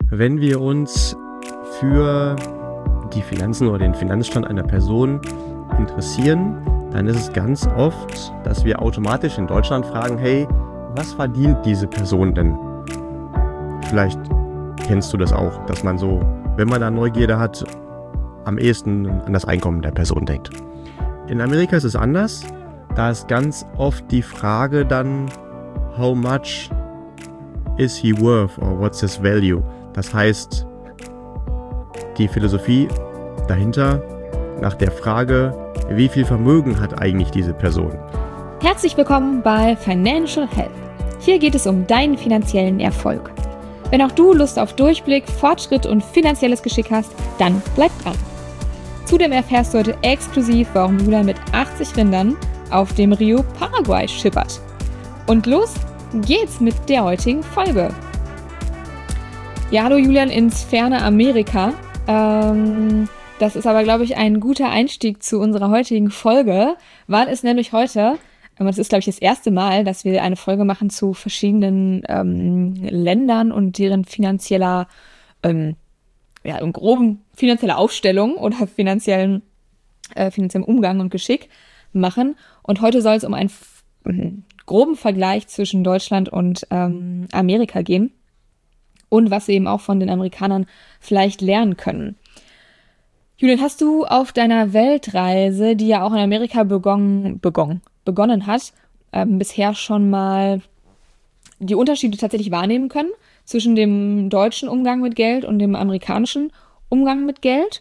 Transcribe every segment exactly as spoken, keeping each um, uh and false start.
Wenn wir uns für die Finanzen oder den Finanzstand einer Person interessieren, dann ist es ganz oft, dass wir automatisch in Deutschland fragen, hey, was verdient diese Person denn? Vielleicht kennst du das auch, dass man so, wenn man da Neugierde hat, am ehesten an das Einkommen der Person denkt. In Amerika ist es anders. Da ist ganz oft die Frage dann, how much is he worth or what's his value? Das heißt, die Philosophie dahinter nach der Frage, wie viel Vermögen hat eigentlich diese Person? Herzlich willkommen bei Financial Health. Hier geht es um deinen finanziellen Erfolg. Wenn auch du Lust auf Durchblick, Fortschritt und finanzielles Geschick hast, dann bleib dran. Zudem erfährst du heute exklusiv, warum Julian mit achtzig Rindern auf dem Rio Paraguay schippert. Und los geht's mit der heutigen Folge. Ja, hallo Julian ins ferne Amerika. Ähm, das ist aber, glaube ich, ein guter Einstieg zu unserer heutigen Folge, weil es nämlich heute, das ist, glaube ich, das erste Mal, dass wir eine Folge machen zu verschiedenen ähm, Ländern und deren finanzieller, ähm, ja, im groben finanzielle Aufstellung oder finanziellen, äh, finanziellen Umgang und Geschick machen. Und heute soll es um einen f- groben Vergleich zwischen Deutschland und ähm, Amerika gehen. Und was wir eben auch von den Amerikanern vielleicht lernen können. Julian, hast du auf deiner Weltreise, die ja auch in Amerika begonnen, begonnen, begonnen hat, ähm, bisher schon mal die Unterschiede tatsächlich wahrnehmen können zwischen dem deutschen Umgang mit Geld und dem amerikanischen Umgang mit Geld?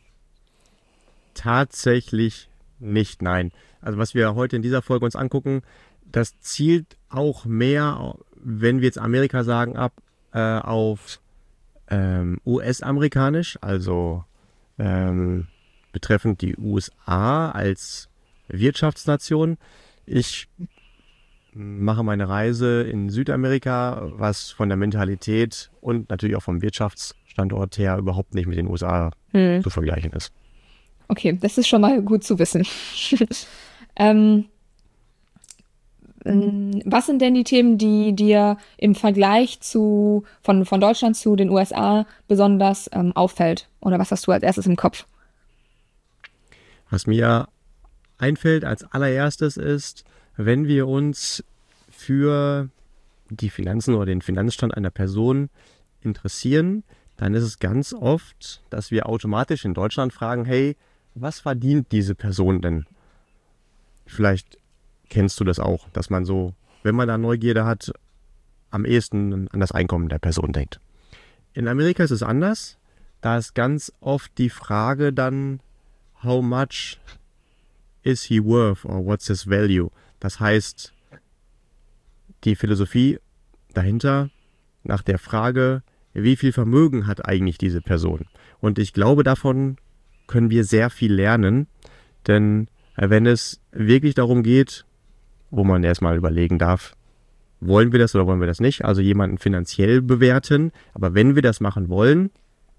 Tatsächlich nicht, nein. Also was wir heute in dieser Folge uns angucken, das zielt auch mehr, wenn wir jetzt Amerika sagen, ab, auf ähm, U S-amerikanisch, also ähm, betreffend die U S A als Wirtschaftsnation. Ich mache meine Reise in Südamerika, was von der Mentalität und natürlich auch vom Wirtschaftsstandort her überhaupt nicht mit den U S A hm. zu vergleichen ist. Okay, das ist schon mal gut zu wissen. ähm, Was sind denn die Themen, die dir im Vergleich zu von, von Deutschland zu den U S A besonders ähm, auffällt? Oder was hast du als erstes im Kopf? Was mir einfällt als allererstes ist, wenn wir uns für die Finanzen oder den Finanzstand einer Person interessieren, dann ist es ganz oft, dass wir automatisch in Deutschland fragen, hey, was verdient diese Person denn? Vielleicht kennst du das auch, dass man so, wenn man da Neugierde hat, am ehesten an das Einkommen der Person denkt. In Amerika ist es anders. Da ist ganz oft die Frage dann, how much is he worth or what's his value? Das heißt, die Philosophie dahinter nach der Frage, wie viel Vermögen hat eigentlich diese Person? Und ich glaube, davon können wir sehr viel lernen, denn wenn es wirklich darum geht, wo man erstmal überlegen darf, wollen wir das oder wollen wir das nicht, also jemanden finanziell bewerten, aber wenn wir das machen wollen,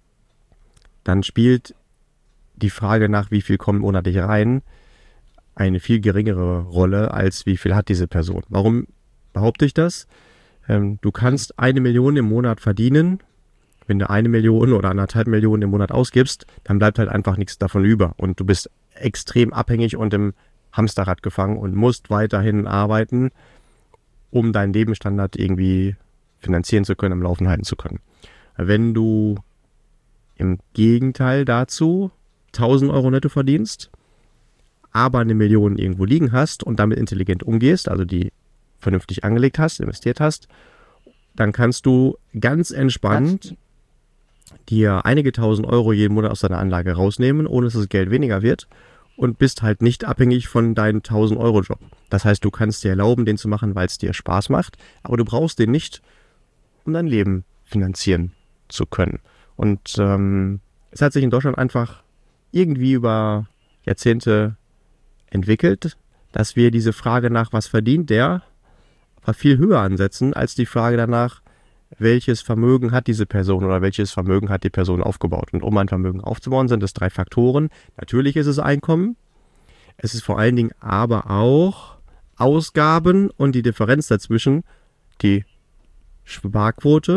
dann spielt die Frage nach, wie viel kommt monatlich rein, eine viel geringere Rolle, als wie viel hat diese Person. Warum behaupte ich das? Ähm, du kannst eine Million im Monat verdienen, wenn du eine Million oder anderthalb Millionen im Monat ausgibst, dann bleibt halt einfach nichts davon über und du bist extrem abhängig und im Hamsterrad gefangen und musst weiterhin arbeiten, um deinen Lebensstandard irgendwie finanzieren zu können, am Laufen halten zu können. Wenn du im Gegenteil dazu tausend Euro netto verdienst, aber eine Million irgendwo liegen hast und damit intelligent umgehst, also die vernünftig angelegt hast, investiert hast, dann kannst du ganz entspannt dir einige tausend Euro jeden Monat aus deiner Anlage rausnehmen, ohne dass das Geld weniger wird. Und bist halt nicht abhängig von deinem tausend Euro Job. Das heißt, du kannst dir erlauben, den zu machen, weil es dir Spaß macht, aber du brauchst den nicht, um dein Leben finanzieren zu können. Und ähm, es hat sich in Deutschland einfach irgendwie über Jahrzehnte entwickelt, dass wir diese Frage nach, was verdient der, aber viel höher ansetzen, als die Frage danach, welches Vermögen hat diese Person oder welches Vermögen hat die Person aufgebaut. Und um ein Vermögen aufzubauen, sind es drei Faktoren. Natürlich ist es Einkommen, es ist vor allen Dingen aber auch Ausgaben und die Differenz dazwischen, die Sparquote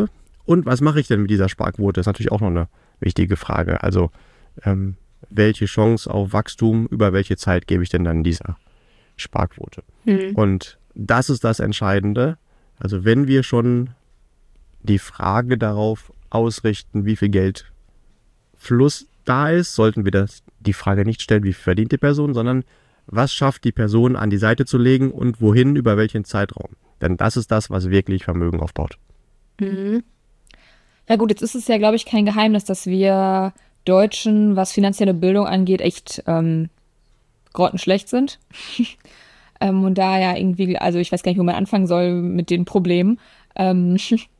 Und was mache ich denn mit dieser Sparquote? Das ist natürlich auch noch eine wichtige Frage. Also ähm, welche Chance auf Wachstum, über welche Zeit gebe ich denn dann dieser Sparquote? Mhm. Und das ist das Entscheidende. Also wenn wir schon die Frage darauf ausrichten, wie viel Geldfluss da ist, sollten wir das, die Frage nicht stellen, wie viel verdient die Person, sondern was schafft die Person an die Seite zu legen und wohin, über welchen Zeitraum. Denn das ist das, was wirklich Vermögen aufbaut. Mhm. Ja gut, jetzt ist es ja, glaube ich, kein Geheimnis, dass wir Deutschen, was finanzielle Bildung angeht, echt ähm, grottenschlecht sind. ähm, und da ja irgendwie, also ich weiß gar nicht, wo man anfangen soll mit den Problemen. Ähm,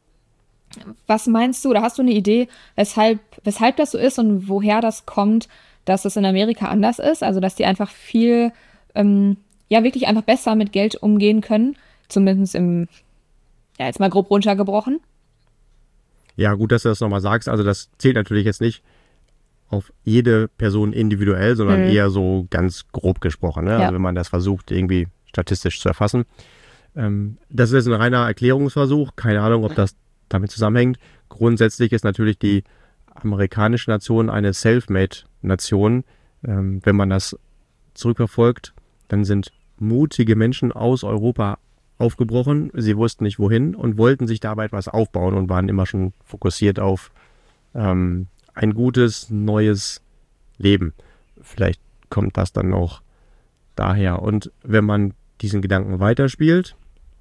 was meinst du, oder hast du eine Idee, weshalb, weshalb das so ist und woher das kommt, dass es in Amerika anders ist? Also dass die einfach viel, ähm, ja wirklich einfach besser mit Geld umgehen können, zumindest im, ja jetzt mal grob runtergebrochen. Ja, gut, dass du das nochmal sagst. Also das zählt natürlich jetzt nicht auf jede Person individuell, sondern mhm. eher so ganz grob gesprochen. Ne? Ja. Also wenn man das versucht, irgendwie statistisch zu erfassen. Ähm, das ist ein reiner Erklärungsversuch. Keine Ahnung, ob das damit zusammenhängt. Grundsätzlich ist natürlich die amerikanische Nation eine Self-Made-Nation. Ähm, wenn man das zurückverfolgt, dann sind mutige Menschen aus Europa aufgebrochen. Sie wussten nicht wohin und wollten sich dabei etwas aufbauen und waren immer schon fokussiert auf ähm, ein gutes, neues Leben. Vielleicht kommt das dann noch daher. Und wenn man diesen Gedanken weiterspielt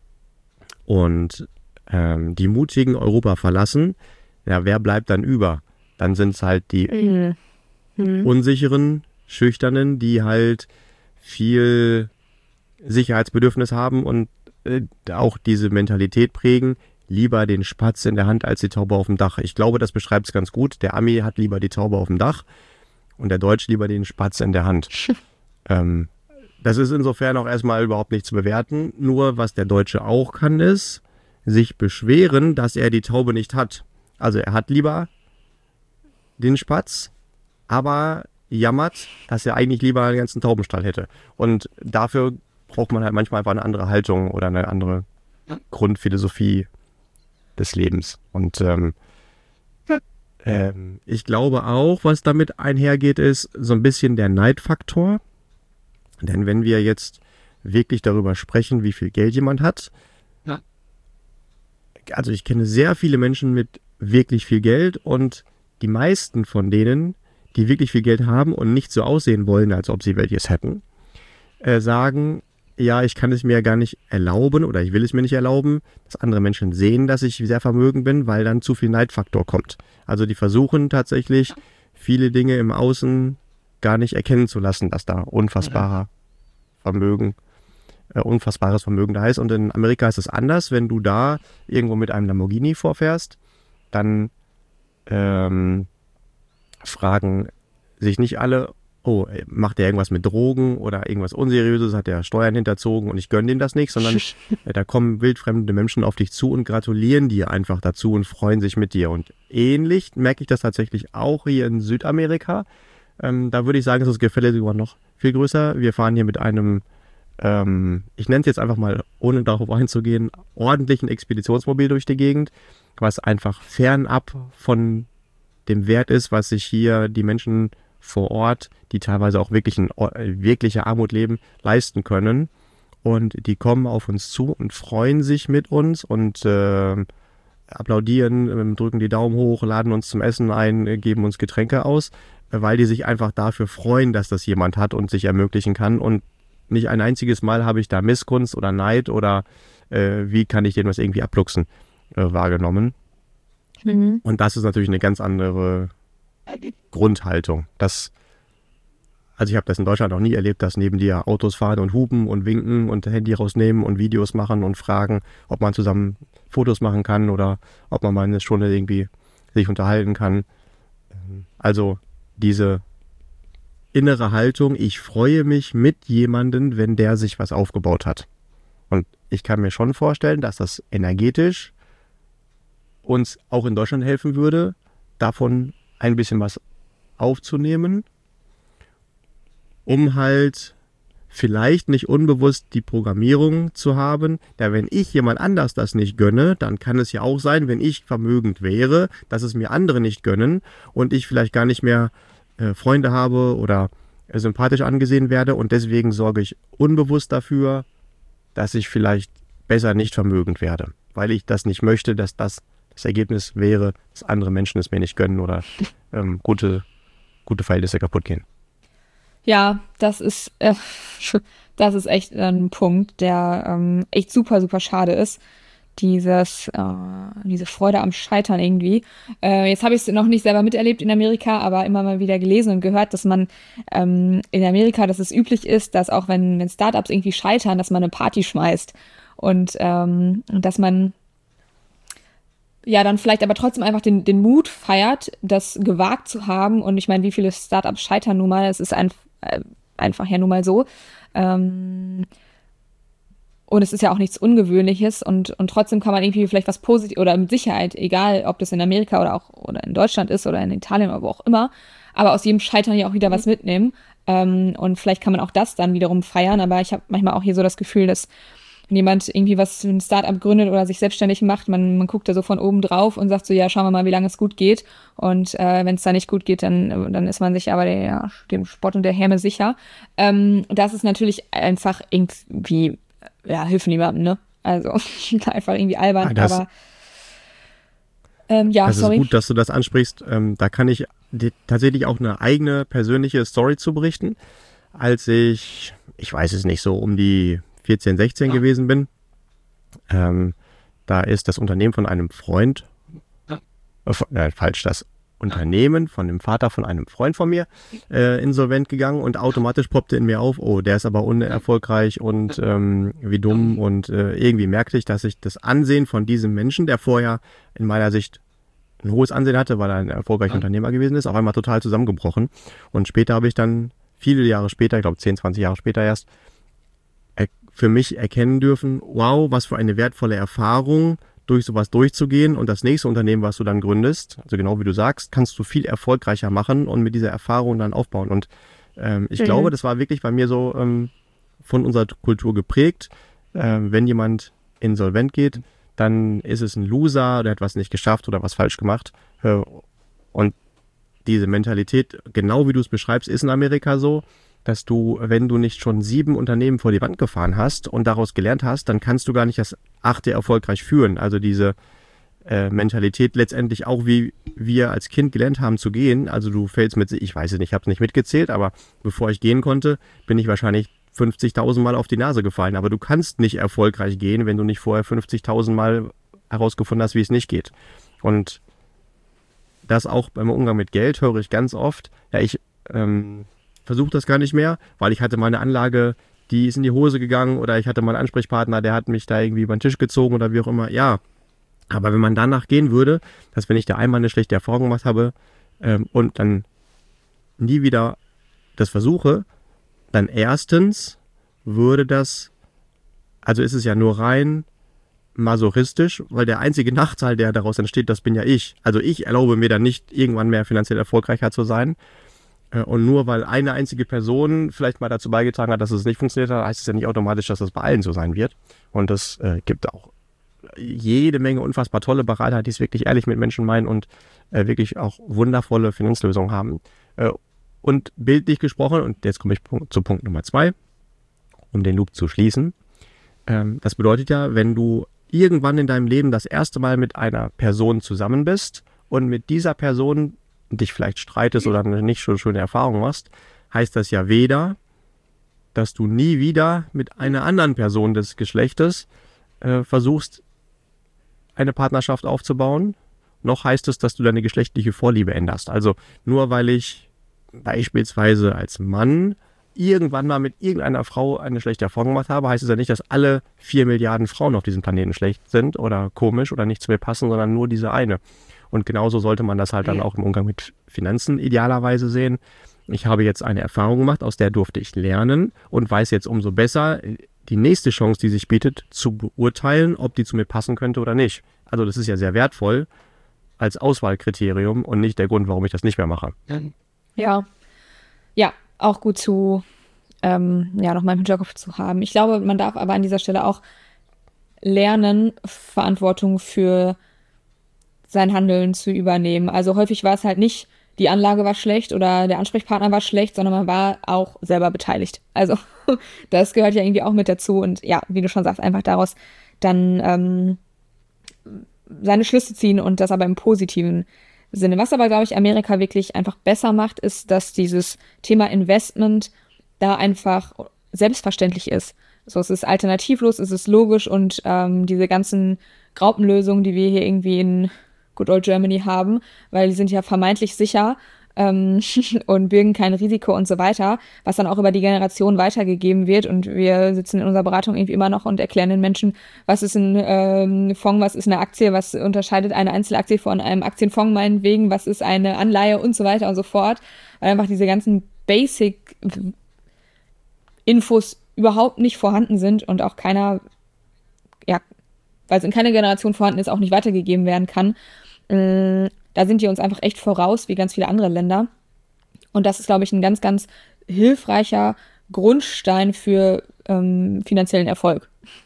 und ähm, die Mutigen Europa verlassen, ja, wer bleibt dann über? Dann sind es halt die mhm. Mhm. unsicheren, schüchternen, die halt viel Sicherheitsbedürfnis haben und äh, auch diese Mentalität prägen, lieber den Spatz in der Hand als die Taube auf dem Dach. Ich glaube, das beschreibt es ganz gut. Der Ami hat lieber die Taube auf dem Dach und der Deutsche lieber den Spatz in der Hand. ähm, das ist insofern auch erstmal überhaupt nicht zu bewerten. Nur was der Deutsche auch kann, ist sich beschweren, dass er die Taube nicht hat. Also er hat lieber den Spatz, aber jammert, dass er eigentlich lieber einen ganzen Taubenstall hätte. Und dafür braucht man halt manchmal einfach eine andere Haltung oder eine andere Grundphilosophie des Lebens. Und ähm, ähm, ich glaube auch, was damit einhergeht, ist so ein bisschen der Neidfaktor. Denn wenn wir jetzt wirklich darüber sprechen, wie viel Geld jemand hat, ja. Also ich kenne sehr viele Menschen mit wirklich viel Geld und die meisten von denen, die wirklich viel Geld haben und nicht so aussehen wollen, als ob sie welches hätten, äh, sagen, ja, ich kann es mir gar nicht erlauben oder ich will es mir nicht erlauben, dass andere Menschen sehen, dass ich sehr vermögend bin, weil dann zu viel Neidfaktor kommt. Also die versuchen tatsächlich, viele Dinge im Außen gar nicht erkennen zu lassen, dass da unfassbarer Vermögen, äh, unfassbares Vermögen da ist. Und in Amerika ist es anders. Wenn du da irgendwo mit einem Lamborghini vorfährst, dann ähm, fragen sich nicht alle, oh, macht der irgendwas mit Drogen oder irgendwas Unseriöses, hat der Steuern hinterzogen und ich gönne dem das nicht, sondern äh, da kommen wildfremde Menschen auf dich zu und gratulieren dir einfach dazu und freuen sich mit dir. Und ähnlich merke ich das tatsächlich auch hier in Südamerika. Ähm, da würde ich sagen, ist das Gefälle sogar noch viel größer. Wir fahren hier mit einem, ähm, ich nenne es jetzt einfach mal, ohne darauf einzugehen, ordentlichen Expeditionsmobil durch die Gegend, was einfach fernab von dem Wert ist, was sich hier die Menschen vor Ort, die teilweise auch wirklich in wirklicher Armut leben, leisten können. Und die kommen auf uns zu und freuen sich mit uns und äh, applaudieren, drücken die Daumen hoch, laden uns zum Essen ein, geben uns Getränke aus, weil die sich einfach dafür freuen, dass das jemand hat und sich ermöglichen kann. Und nicht ein einziges Mal habe ich da Missgunst oder Neid oder äh, wie kann ich denen was irgendwie abluchsen, äh, wahrgenommen. Mhm. Und das ist natürlich eine ganz andere Grundhaltung. Das, also ich habe das in Deutschland noch nie erlebt, dass neben dir Autos fahren und hupen und winken und Handy rausnehmen und Videos machen und fragen, ob man zusammen Fotos machen kann oder ob man mal eine Stunde irgendwie sich unterhalten kann. Also diese innere Haltung, ich freue mich mit jemandem, wenn der sich was aufgebaut hat. Und ich kann mir schon vorstellen, dass das energetisch uns auch in Deutschland helfen würde, davon ein bisschen was aufzunehmen, um halt vielleicht nicht unbewusst die Programmierung zu haben, da wenn ich jemand anders das nicht gönne, dann kann es ja auch sein, wenn ich vermögend wäre, dass es mir andere nicht gönnen und ich vielleicht gar nicht mehr äh, Freunde habe oder äh, sympathisch angesehen werde und deswegen sorge ich unbewusst dafür, dass ich vielleicht besser nicht vermögend werde, weil ich das nicht möchte, dass das das Ergebnis wäre, dass andere Menschen es mir nicht gönnen oder ähm, gute, gute Verhältnisse kaputt gehen. Ja, das ist, äh, das ist echt ein Punkt, der ähm, echt super, super schade ist. Dieses, äh, diese Freude am Scheitern irgendwie. Äh, jetzt habe ich es noch nicht selber miterlebt in Amerika, aber immer mal wieder gelesen und gehört, dass man ähm, in Amerika, dass es üblich ist, dass auch wenn, wenn Startups irgendwie scheitern, dass man eine Party schmeißt und ähm, dass man ja dann vielleicht aber trotzdem einfach den, den Mut feiert, das gewagt zu haben. Und ich meine, wie viele Startups scheitern nun mal? Es ist ein, äh, einfach ja nun mal so. Ähm, und es ist ja auch nichts Ungewöhnliches. Und, und trotzdem kann man irgendwie vielleicht was Positives, oder mit Sicherheit, egal ob das in Amerika oder auch oder in Deutschland ist oder in Italien oder wo auch immer, aber aus jedem Scheitern ja auch wieder was mitnehmen. Ähm, und vielleicht kann man auch das dann wiederum feiern. Aber ich habe manchmal auch hier so das Gefühl, dass wenn jemand irgendwie was, ein Startup gründet oder sich selbstständig macht, man, man guckt da so von oben drauf und sagt so, ja, schauen wir mal, wie lange es gut geht. Und äh, wenn es da nicht gut geht, dann, dann ist man sich aber der, dem Spott und der Häme sicher. Ähm, das ist natürlich einfach irgendwie, ja, hilft niemandem, ne? Also einfach irgendwie albern, ah, das, aber ähm, ja, das sorry. ist gut, dass du das ansprichst. Ähm, da kann ich die, tatsächlich auch eine eigene persönliche Story zu berichten. Als ich, ich weiß es nicht, so um die vierzehn, sechzehn gewesen bin. Ähm, da ist das Unternehmen von einem Freund, äh, falsch, das Unternehmen von dem Vater von einem Freund von mir äh, insolvent gegangen und automatisch poppte in mir auf, oh, der ist aber unerfolgreich und ähm, wie dumm und äh, irgendwie merkte ich, dass ich das Ansehen von diesem Menschen, der vorher in meiner Sicht ein hohes Ansehen hatte, weil er ein erfolgreicher Unternehmer gewesen ist, auf einmal total zusammengebrochen. Und später habe ich dann, viele Jahre später, ich glaube zehn, zwanzig Jahre später erst, für mich erkennen dürfen, wow, was für eine wertvolle Erfahrung, durch sowas durchzugehen und das nächste Unternehmen, was du dann gründest, also genau wie du sagst, kannst du viel erfolgreicher machen und mit dieser Erfahrung dann aufbauen. Und ähm, ich mhm. glaube, das war wirklich bei mir so ähm, von unserer Kultur geprägt. Ähm, wenn jemand insolvent geht, dann ist es ein Loser, der hat was nicht geschafft oder was falsch gemacht. Äh, und diese Mentalität, genau wie du es beschreibst, ist in Amerika so, dass du, wenn du nicht schon sieben Unternehmen vor die Wand gefahren hast und daraus gelernt hast, dann kannst du gar nicht das achte erfolgreich führen. Also diese äh, Mentalität letztendlich auch, wie wir als Kind gelernt haben zu gehen. Also du fällst mit, ich weiß es nicht, ich habe es nicht mitgezählt, aber bevor ich gehen konnte, bin ich wahrscheinlich fünfzigtausend Mal auf die Nase gefallen. Aber du kannst nicht erfolgreich gehen, wenn du nicht vorher fünfzigtausend Mal herausgefunden hast, wie es nicht geht. Und das auch beim Umgang mit Geld höre ich ganz oft. Ja, ich ähm, versuche das gar nicht mehr, weil ich hatte meine Anlage, die ist in die Hose gegangen oder ich hatte meinen Ansprechpartner, der hat mich da irgendwie über den Tisch gezogen oder wie auch immer. Ja, aber wenn man danach gehen würde, dass wenn ich da einmal eine schlechte Erfahrung gemacht habe ähm, und dann nie wieder das versuche, dann erstens würde das, also ist es ja nur rein masochistisch, weil der einzige Nachteil, der daraus entsteht, das bin ja ich. Also ich erlaube mir dann nicht, irgendwann mehr finanziell erfolgreicher zu sein. Und nur weil eine einzige Person vielleicht mal dazu beigetragen hat, dass es nicht funktioniert hat, heißt es ja nicht automatisch, dass das bei allen so sein wird. Und es äh, gibt auch jede Menge unfassbar tolle Berater, die es wirklich ehrlich mit Menschen meinen und äh, wirklich auch wundervolle Finanzlösungen haben. Äh, und bildlich gesprochen, und jetzt komme ich zu Punkt Nummer zwei, um den Loop zu schließen. Ähm, das bedeutet ja, wenn du irgendwann in deinem Leben das erste Mal mit einer Person zusammen bist und mit dieser Person dich vielleicht streitest oder eine nicht so schöne Erfahrung machst, heißt das ja weder, dass du nie wieder mit einer anderen Person des Geschlechtes äh, versuchst, eine Partnerschaft aufzubauen, noch heißt es, dass du deine geschlechtliche Vorliebe änderst. Also nur weil ich beispielsweise als Mann irgendwann mal mit irgendeiner Frau eine schlechte Erfahrung gemacht habe, heißt es ja nicht, dass alle vier Milliarden Frauen auf diesem Planeten schlecht sind oder komisch oder nicht zu mir passen, sondern nur diese eine. Und genauso sollte man das halt dann auch im Umgang mit Finanzen idealerweise sehen. Ich habe jetzt eine Erfahrung gemacht, aus der durfte ich lernen und weiß jetzt umso besser, die nächste Chance, die sich bietet, zu beurteilen, ob die zu mir passen könnte oder nicht. Also das ist ja sehr wertvoll als Auswahlkriterium und nicht der Grund, warum ich das nicht mehr mache. Ja, ja, auch gut zu, ähm, ja, nochmal im Hinterkopf zu haben. Ich glaube, man darf aber an dieser Stelle auch lernen, Verantwortung für sein Handeln zu übernehmen. Also häufig war es halt nicht, die Anlage war schlecht oder der Ansprechpartner war schlecht, sondern man war auch selber beteiligt. Also das gehört ja irgendwie auch mit dazu und ja, wie du schon sagst, einfach daraus dann ähm, seine Schlüsse ziehen und das aber im positiven Sinne. Was aber, glaube ich, Amerika wirklich einfach besser macht, ist, dass dieses Thema Investment da einfach selbstverständlich ist. So, es ist alternativlos, es ist logisch und ähm, diese ganzen Graupenlösungen, die wir hier irgendwie in Good Old Germany haben, weil die sind ja vermeintlich sicher ähm, und birgen kein Risiko und so weiter, was dann auch über die Generation weitergegeben wird und wir sitzen in unserer Beratung irgendwie immer noch und erklären den Menschen, was ist ein ähm, Fonds, was ist eine Aktie, was unterscheidet eine Einzelaktie von einem Aktienfonds meinetwegen, was ist eine Anleihe und so weiter und so fort, weil einfach diese ganzen Basic-Infos überhaupt nicht vorhanden sind und auch keiner, ja, weil es in keiner Generation vorhanden ist, auch nicht weitergegeben werden kann. Äh, da sind die uns einfach echt voraus, wie ganz viele andere Länder. Und das ist, glaube ich, ein ganz, ganz hilfreicher Grundstein für ähm, finanziellen Erfolg.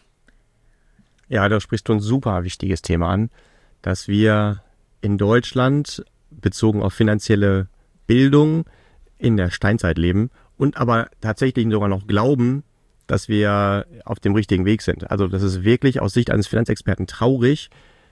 Ja, da sprichst du ein super wichtiges Thema an, dass wir in Deutschland bezogen auf finanzielle Bildung in der Steinzeit leben und aber tatsächlich sogar noch glauben, dass wir auf dem richtigen Weg sind. Also das ist wirklich aus Sicht eines Finanzexperten traurig,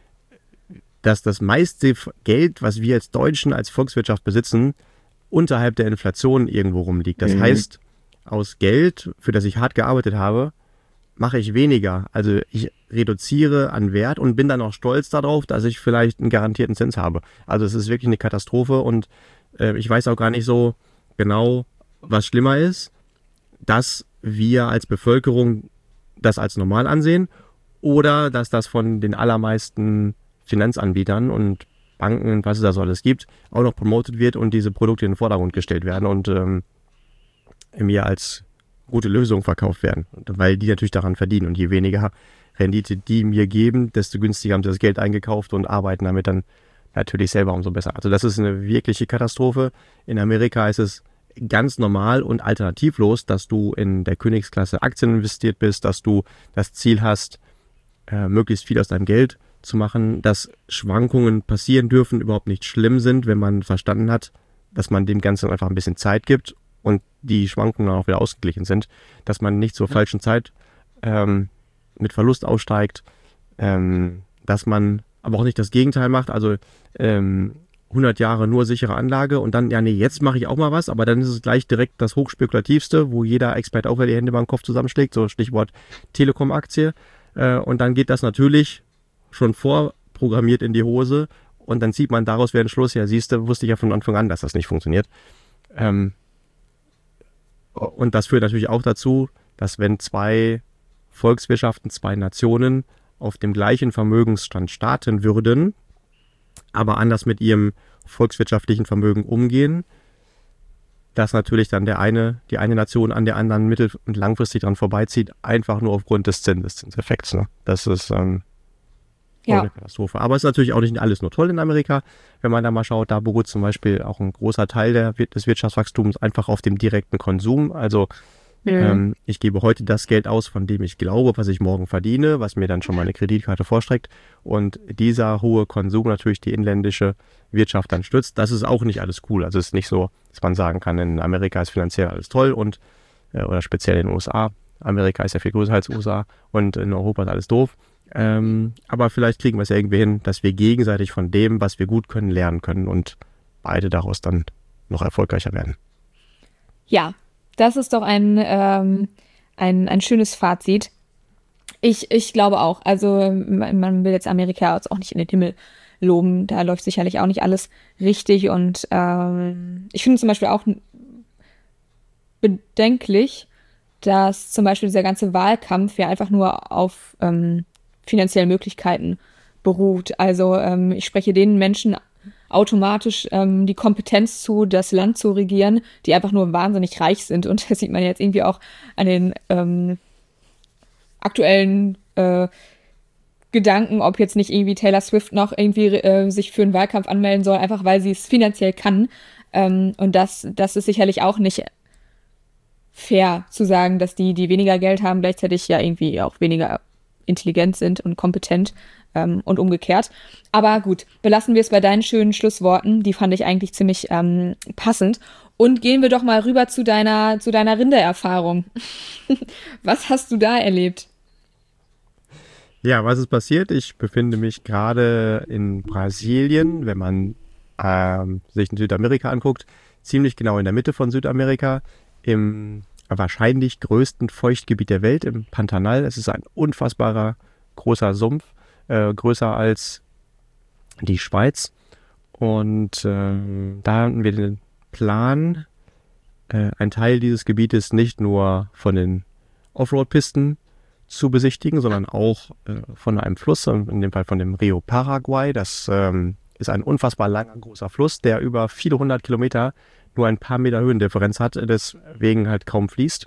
dass das meiste Geld, was wir als Deutschen, als Volkswirtschaft besitzen, unterhalb der Inflation irgendwo rumliegt. Das mhm. heißt, aus Geld, für das ich hart gearbeitet habe, mache ich weniger. Also ich reduziere an Wert und bin dann auch stolz darauf, dass ich vielleicht einen garantierten Zins habe. Also es ist wirklich eine Katastrophe und äh, ich weiß auch gar nicht so genau, was schlimmer ist, dass wir als Bevölkerung das als normal ansehen oder dass das von den allermeisten Finanzanbietern und Banken und was es da so alles gibt, auch noch promotet wird und diese Produkte in den Vordergrund gestellt werden und ähm, mir als gute Lösung verkauft werden, weil die natürlich daran verdienen und je weniger Rendite die mir geben, desto günstiger haben sie das Geld eingekauft und arbeiten damit dann natürlich selber umso besser. Also das ist eine wirkliche Katastrophe. In Amerika ist es ganz normal und alternativlos, dass du in der Königsklasse Aktien investiert bist, dass du das Ziel hast, äh, möglichst viel aus deinem Geld zu machen, dass Schwankungen passieren dürfen, überhaupt nicht schlimm sind, wenn man verstanden hat, dass man dem Ganzen einfach ein bisschen Zeit gibt und die Schwankungen dann auch wieder ausgeglichen sind, dass man nicht zur falschen Zeit ähm, mit Verlust aussteigt, ähm, dass man aber auch nicht das Gegenteil macht, also ähm, hundert Jahre nur sichere Anlage und dann, ja nee, jetzt mache ich auch mal was, aber dann ist es gleich direkt das Hochspekulativste, wo jeder Experte auch wieder die Hände beim Kopf zusammenschlägt, so Stichwort Telekom-Aktie. Äh, und dann geht das natürlich schon vorprogrammiert in die Hose und dann zieht man daraus wieder den Schluss, ja siehst du, wusste ich ja von Anfang an, dass das nicht funktioniert. Ähm, und das führt natürlich auch dazu, dass wenn zwei Volkswirtschaften, zwei Nationen auf dem gleichen Vermögensstand starten würden, aber anders mit ihrem volkswirtschaftlichen Vermögen umgehen, dass natürlich dann der eine, die eine Nation an der anderen mittel- und langfristig dran vorbeizieht, einfach nur aufgrund des Zinseszinseffekts. Ne? Das ist ähm, ja eine Katastrophe. Aber es ist natürlich auch nicht alles nur toll in Amerika. Wenn man da mal schaut, da beruht zum Beispiel auch ein großer Teil der, des Wirtschaftswachstums einfach auf dem direkten Konsum. Also Mhm. Ähm, ich gebe heute das Geld aus, von dem ich glaube, was ich morgen verdiene, was mir dann schon meine Kreditkarte vorstreckt. Und dieser hohe Konsum natürlich die inländische Wirtschaft dann stützt. Das ist auch nicht alles cool. Also es ist nicht so, dass man sagen kann, in Amerika ist finanziell alles toll und äh, oder speziell in den U S A. Amerika ist ja viel größer als U S A und in Europa ist alles doof. Ähm, aber vielleicht kriegen wir es ja irgendwie hin, dass wir gegenseitig von dem, was wir gut können, lernen können und beide daraus dann noch erfolgreicher werden. Ja. Das ist doch ein, ähm, ein, ein schönes Fazit. Ich, ich glaube auch, also man will jetzt Amerika jetzt auch nicht in den Himmel loben, da läuft sicherlich auch nicht alles richtig und ähm, ich finde zum Beispiel auch bedenklich, dass zum Beispiel dieser ganze Wahlkampf ja einfach nur auf ähm, finanziellen Möglichkeiten beruht. Also ähm, ich spreche den Menschen automatisch ähm, die Kompetenz zu, das Land zu regieren, die einfach nur wahnsinnig reich sind. Und das sieht man jetzt irgendwie auch an den ähm, aktuellen äh, Gedanken, ob jetzt nicht irgendwie Taylor Swift noch irgendwie äh, sich für einen Wahlkampf anmelden soll, einfach weil sie es finanziell kann. Ähm, und das, das ist sicherlich auch nicht fair zu sagen, dass die, die weniger Geld haben, gleichzeitig ja irgendwie auch weniger intelligent sind und kompetent ähm, und umgekehrt. Aber gut, belassen wir es bei deinen schönen Schlussworten. Die fand ich eigentlich ziemlich ähm, passend. Und gehen wir doch mal rüber zu deiner, zu deiner Rindererfahrung. Was hast du da erlebt? Ja, was ist passiert? Ich befinde mich gerade in Brasilien, wenn man ähm, sich in Südamerika anguckt, ziemlich genau in der Mitte von Südamerika, im wahrscheinlich größten Feuchtgebiet der Welt, im Pantanal. Es ist ein unfassbarer großer Sumpf, äh, größer als die Schweiz. Und äh, da hatten wir den Plan, äh, einen Teil dieses Gebietes nicht nur von den Offroad-Pisten zu besichtigen, sondern auch äh, von einem Fluss, in dem Fall von dem Rio Paraguay. Das ähm, ist ein unfassbar langer, großer Fluss, der über viele hundert Kilometer nur ein paar Meter Höhendifferenz hat, deswegen halt kaum fließt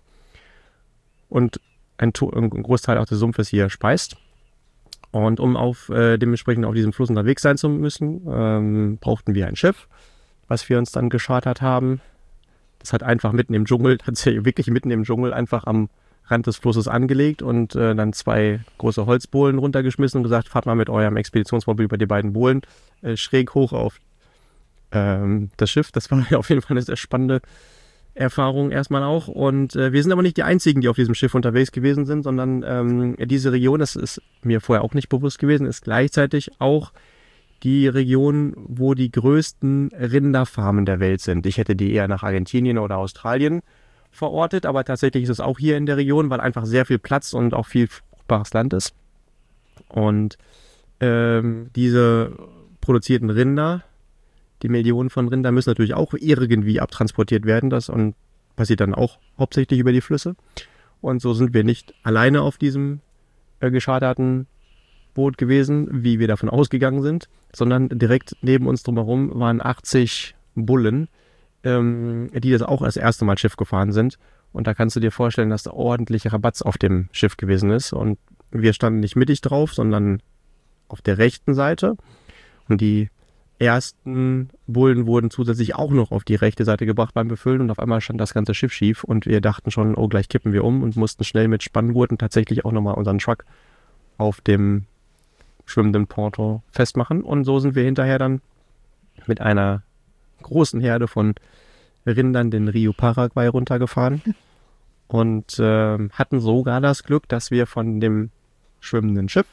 und ein, ein Großteil auch des Sumpfes hier speist. Und um auf äh, dementsprechend auf diesem Fluss unterwegs sein zu müssen, ähm, brauchten wir ein Schiff, was wir uns dann geschartert haben. Das hat einfach mitten im Dschungel, tatsächlich wirklich mitten im Dschungel, einfach am Rand des Flusses angelegt und äh, dann zwei große Holzbohlen runtergeschmissen und gesagt, fahrt mal mit eurem Expeditionsmobil über die beiden Bohlen äh, schräg hoch auf ähm, das Schiff. Das war auf jeden Fall eine sehr spannende Erfahrung erstmal auch. Und äh, wir sind aber nicht die Einzigen, die auf diesem Schiff unterwegs gewesen sind, sondern ähm, diese Region, das ist mir vorher auch nicht bewusst gewesen, ist gleichzeitig auch die Region, wo die größten Rinderfarmen der Welt sind. Ich hätte die eher nach Argentinien oder Australien verortet, aber tatsächlich ist es auch hier in der Region, weil einfach sehr viel Platz und auch viel fruchtbares Land ist. Und ähm, diese produzierten Rinder, die Millionen von Rindern, müssen natürlich auch irgendwie abtransportiert werden. Das und passiert dann auch hauptsächlich über die Flüsse. Und so sind wir nicht alleine auf diesem äh, gescharterten Boot gewesen, wie wir davon ausgegangen sind, sondern direkt neben uns drumherum waren achtzig Bullen, ähm, die das auch das erste Mal Schiff gefahren sind. Und da kannst du dir vorstellen, dass da ordentliche Rabatz auf dem Schiff gewesen ist. Und wir standen nicht mittig drauf, sondern auf der rechten Seite. Und die ersten Bullen wurden zusätzlich auch noch auf die rechte Seite gebracht beim Befüllen. Und auf einmal stand das ganze Schiff schief. Und wir dachten schon, oh, gleich kippen wir um und mussten schnell mit Spanngurten tatsächlich auch nochmal unseren Truck auf dem schwimmenden Ponton festmachen. Und so sind wir hinterher dann mit einer großen Herde von Rindern den Rio Paraguay runtergefahren und äh, hatten sogar das Glück, dass wir von dem schwimmenden Schiff,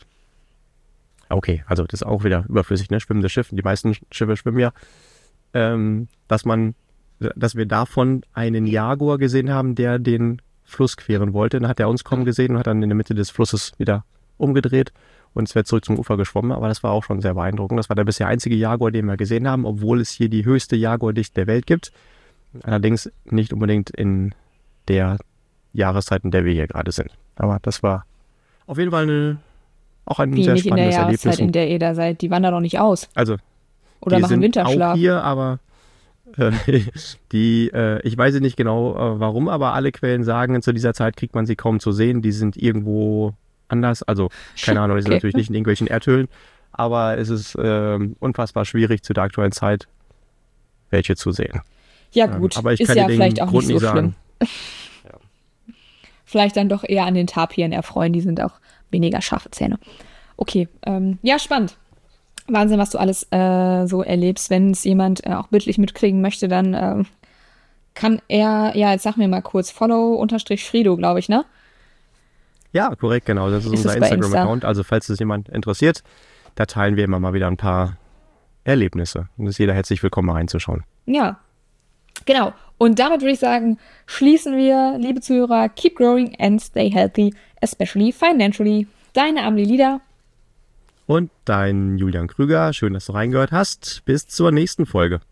okay, also das ist auch wieder überflüssig, ne, schwimmendes Schiff, die meisten Schiffe schwimmen ja, ähm, dass man, dass wir davon einen Jaguar gesehen haben, der den Fluss queren wollte. Dann hat er uns kommen gesehen und hat dann in der Mitte des Flusses wieder umgedreht und es wird zurück zum Ufer geschwommen, aber das war auch schon sehr beeindruckend. Das war der bisher einzige Jaguar, den wir gesehen haben, obwohl es hier die höchste Jaguardichte der Welt gibt. Allerdings nicht unbedingt in der Jahreszeit, in der wir hier gerade sind. Aber das war auf jeden Fall eine, auch ein Wie sehr nicht spannendes in der Erlebnis. Jahreszeit, in der ihr da seid, die wandern doch nicht aus. Also, oder die machen sind Winterschlaf. auch hier, aber äh, die, äh, ich weiß nicht genau äh, warum, aber alle Quellen sagen, zu dieser Zeit kriegt man sie kaum zu sehen. Die sind irgendwo anders, also keine Ahnung, die sind Okay. natürlich nicht in irgendwelchen Erdhöhlen, aber es ist ähm, unfassbar schwierig zu der aktuellen Zeit welche zu sehen. Ja Ähm, gut, aber ich ist kann ja dir den vielleicht auch Grund nicht so nicht sagen. schlimm. Vielleicht dann doch eher an den Tapiren erfreuen, die sind auch weniger scharfe Zähne. Okay, ähm, ja, spannend. Wahnsinn, was du alles äh, so erlebst. Wenn es jemand äh, auch bildlich mitkriegen möchte, dann ähm, kann er, ja, jetzt sag mir mal kurz, follow-frido, glaube ich, ne? Ja, korrekt, genau. Das ist, Ist unser es bei Insta? Instagram-Account. Also falls es jemand interessiert, da teilen wir immer mal wieder ein paar Erlebnisse. Und ist jeder herzlich willkommen, mal reinzuschauen. Ja, genau. Und damit würde ich sagen, schließen wir, liebe Zuhörer, keep growing and stay healthy, especially financially. Deine Amelie Lieder. Und dein Julian Krüger, schön, dass du reingehört hast. Bis zur nächsten Folge.